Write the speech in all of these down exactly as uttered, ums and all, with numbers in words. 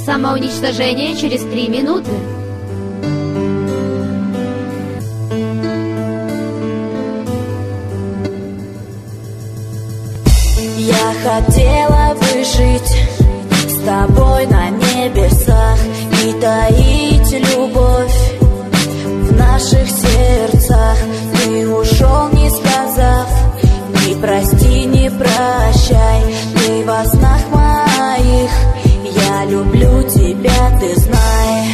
Самоуничтожение через три минуты. Я хотела выжить с тобой на небесах и таить любовь в наших сердцах. Ты ушел, не сказав ни прости, ни прощай. Ты во снах моих, я люблю тебя, ты знай.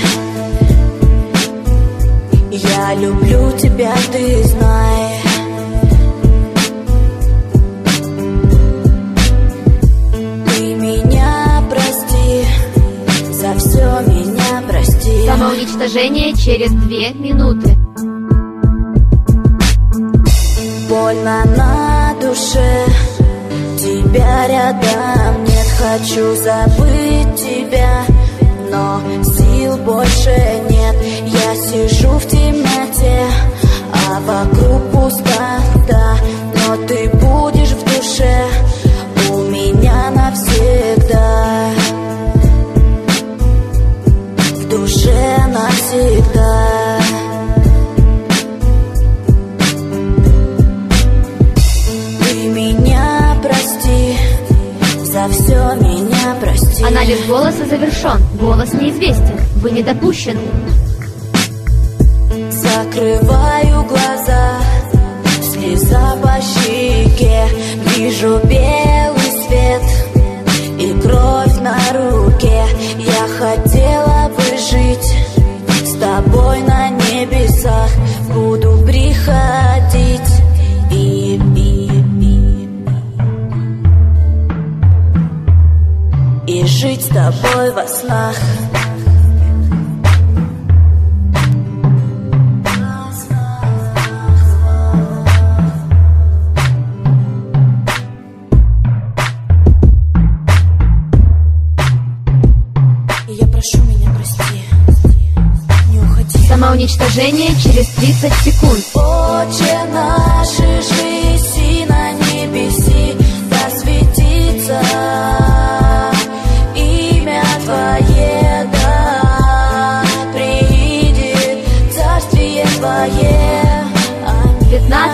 Я люблю тебя, ты знай. Ты меня прости, за все меня прости. Самоуничтожение через две минуты. Больно на душе, тебя рядом нет. Хочу забыть тебя, но сил больше нет. Я сижу в темноте, а вокруг пустота. Но ты будешь в душе у меня навсегда. В душе навсегда. За все меня прости. Анализ голоса завершен. Голос неизвестен. Вы не допущены. Закрываю глаза, слеза по щеке. Вижу белый свет и кровь на руке. Я хотела бы жить с тобой на небесах. Буду приходить и, и И жить с тобой во снах. И я прошу меня прости, не уходи. Самоуничтожение через тридцать секунд. Отче наш, иже на небеси, да светится Твое, да приидет царствие Твое.